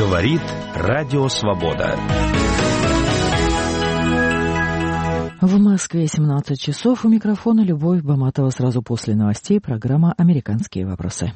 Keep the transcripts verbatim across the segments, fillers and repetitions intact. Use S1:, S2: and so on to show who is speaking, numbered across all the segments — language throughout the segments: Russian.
S1: Говорит Радио Свобода.
S2: В Москве семнадцать часов. У микрофона Любовь Баматова. Сразу после новостей программа «Американские вопросы».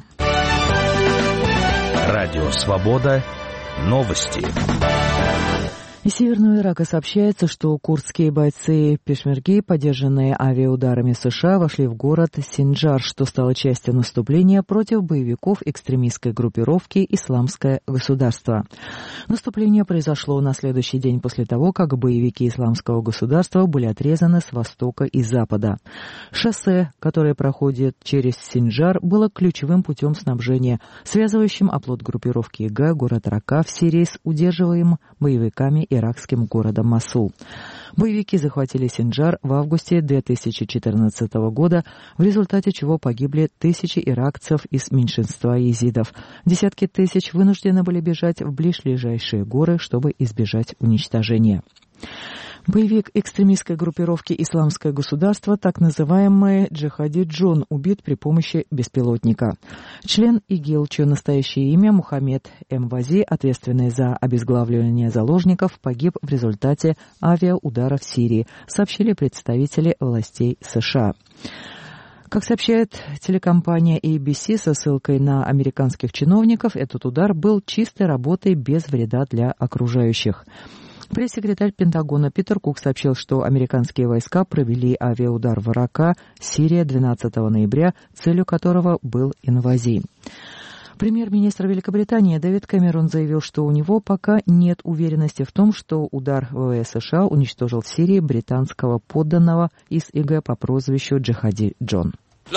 S1: Радио Свобода. Новости.
S2: Из Северного Ирака сообщается, что курдские бойцы пешмерги, поддержанные авиаударами США, вошли в город Синджар, что стало частью наступления против боевиков экстремистской группировки «Исламское государство». Наступление произошло на следующий день после того, как боевики «Исламского государства» были отрезаны с востока и запада. Шоссе, которое проходит через Синджар, было ключевым путем снабжения, связывающим оплот группировки ИГ, город Рака в Сирии, с удерживаемым боевиками иракским городом Мосул. Боевики захватили Синджар в августе две тысячи четырнадцатого года, в результате чего погибли тысячи иракцев из меньшинства езидов. Десятки тысяч вынуждены были бежать в ближайшие горы, чтобы избежать уничтожения. Боевик экстремистской группировки «Исламское государство», так называемый Джихади Джон, убит при помощи беспилотника. Член ИГИЛ, чье настоящее имя Мухаммед Эмвази, ответственный за обезглавливание заложников, погиб в результате авиаудара в Сирии, сообщили представители властей США. Как сообщает телекомпания эй би си со ссылкой на американских чиновников, этот удар был чистой работой без вреда для окружающих. Пресс-секретарь Пентагона Питер Кук сообщил, что американские войска провели авиаудар в Рака, Сирия, двенадцатого ноября, целью которого был инвазий. Премьер-министр Великобритании Дэвид Кэмерон заявил, что у него пока нет уверенности в том, что удар ВВС США уничтожил в Сирии британского подданного из ИГ по прозвищу Джихади Джон.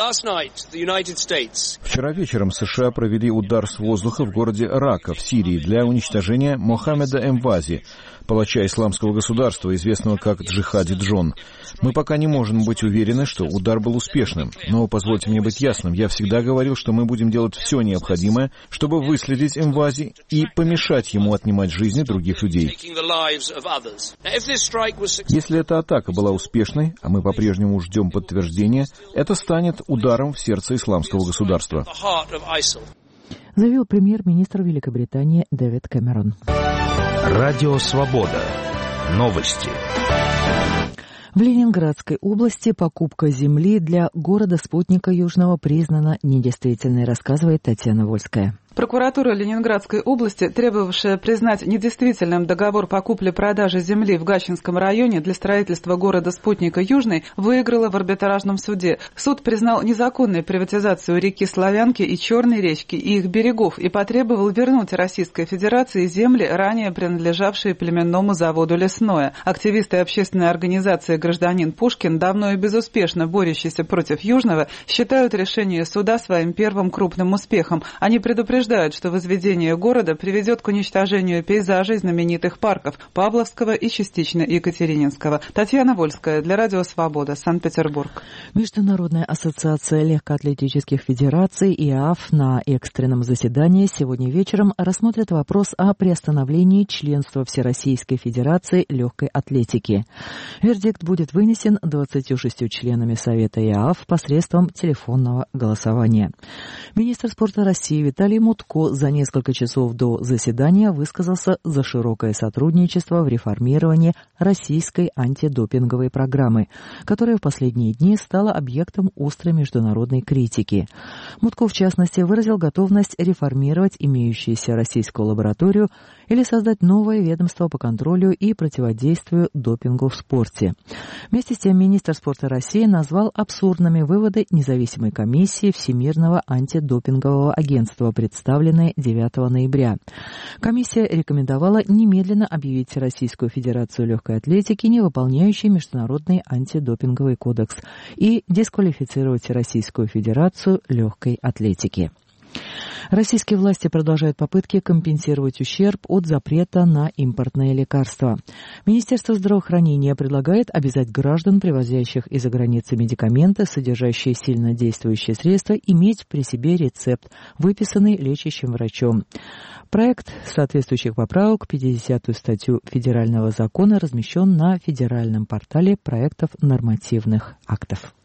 S3: Вчера вечером США провели удар с воздуха в городе Рака в Сирии для уничтожения Мохаммеда Эмвази, палача Исламского государства, известного как Джихади Джон. Мы пока не можем быть уверены, что удар был успешным, но позвольте мне быть ясным, я всегда говорил, что мы будем делать все необходимое, чтобы выследить Эмвази и помешать ему отнимать жизни других людей. Если эта атака была успешной, а мы по-прежнему ждем подтверждения, это станет ударом в сердце Исламского государства,
S2: заявил премьер-министр Великобритании Дэвид Кэмерон.
S1: Радио Свобода. Новости.
S2: В Ленинградской области покупка земли для города-спутника Южного признана недействительной, рассказывает Татьяна Вольская.
S4: Прокуратура Ленинградской области, требовавшая признать недействительным договор по купле-продаже земли в Гатчинском районе для строительства города-спутника Южный, выиграла в арбитражном суде. Суд признал незаконной приватизацию реки Славянки и Черной речки и их берегов и потребовал вернуть Российской Федерации земли, ранее принадлежавшие племенному заводу «Лесное». Активисты общественной организации «Гражданин Пушкин», давно и безуспешно борющиеся против Южного, считают решение суда своим первым крупным успехом. Они предупреждают, что возведение города приведет к уничтожению пейзажей знаменитых парков Павловского и частично Екатерининского. Татьяна Вольская для Радио Свобода, Санкт-Петербург.
S2: Международная ассоциация легкоатлетических федераций ИААФ на экстренном заседании сегодня вечером рассмотрит вопрос о приостановлении членства Всероссийской Федерации легкой атлетики. Вердикт будет вынесен двадцатью шестью членами Совета ИААФ посредством телефонного голосования. Министр спорта России Виталий Мутко за несколько часов до заседания высказался за широкое сотрудничество в реформировании российской антидопинговой программы, которая в последние дни стала объектом острой международной критики. Мутко, в частности, выразил готовность реформировать имеющуюся российскую лабораторию или создать новое ведомство по контролю и противодействию допингу в спорте. Вместе с тем, министр спорта России назвал абсурдными выводы независимой комиссии Всемирного антидопингового агентства, представленные девятого ноября. Комиссия рекомендовала немедленно объявить Российскую Федерацию легкой атлетики невыполняющей Международный антидопинговый кодекс и дисквалифицировать Российскую Федерацию легкой атлетики. Российские власти продолжают попытки компенсировать ущерб от запрета на импортные лекарства. Министерство здравоохранения предлагает обязать граждан, привозящих из-за границы медикаменты, содержащие сильнодействующие средства, иметь при себе рецепт, выписанный лечащим врачом. Проект соответствующих поправок в пятидесятую статью Федерального закона размещен на федеральном портале проектов нормативных актов.